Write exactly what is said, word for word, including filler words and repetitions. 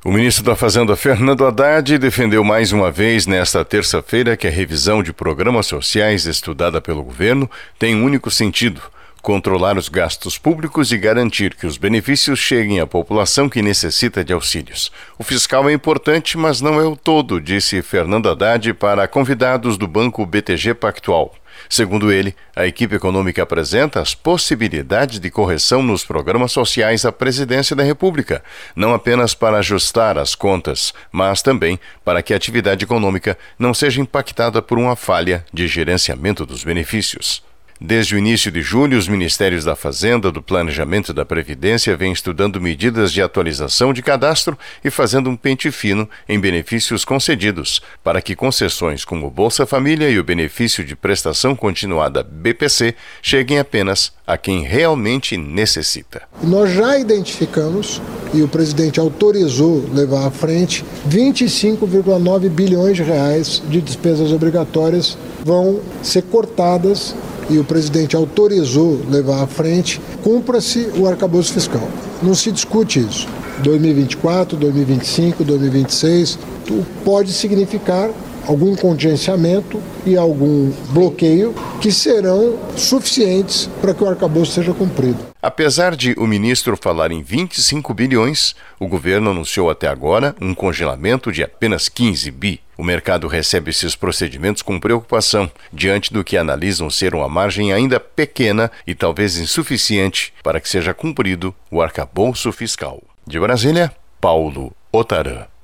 O ministro da Fazenda, Fernando Haddad, defendeu mais uma vez nesta terça-feira que a revisão de programas sociais estudada pelo governo tem um único sentido: controlar os gastos públicos e garantir que os benefícios cheguem à população que necessita de auxílios. O fiscal é importante, mas não é o todo, disse Fernando Haddad para convidados do Banco B T G Pactual. Segundo ele, a equipe econômica apresenta as possibilidades de correção nos programas sociais à Presidência da República, não apenas para ajustar as contas, mas também para que a atividade econômica não seja impactada por uma falha de gerenciamento dos benefícios. Desde o início de julho, os Ministérios da Fazenda, do Planejamento e da Previdência vêm estudando medidas de atualização de cadastro e fazendo um pente fino em benefícios concedidos, para que concessões como o Bolsa Família e o benefício de prestação continuada B P C cheguem apenas a quem realmente necessita. Nós já identificamos, e o presidente autorizou levar à frente, vinte e cinco vírgula nove bilhões de reais de despesas obrigatórias vão ser cortadas, e o presidente autorizou levar à frente. Cumpra-se o arcabouço fiscal. Não se discute isso. dois mil e vinte e quatro, dois mil e vinte e cinco, dois mil e vinte e seis, pode significar algum contingenciamento e algum bloqueio que serão suficientes para que o arcabouço seja cumprido. Apesar de o ministro falar em vinte e cinco bilhões, o governo anunciou até agora um congelamento de apenas quinze bi. O mercado recebe esses procedimentos com preocupação, diante do que analisam ser uma margem ainda pequena e talvez insuficiente para que seja cumprido o arcabouço fiscal. De Brasília, Paulo Otarã.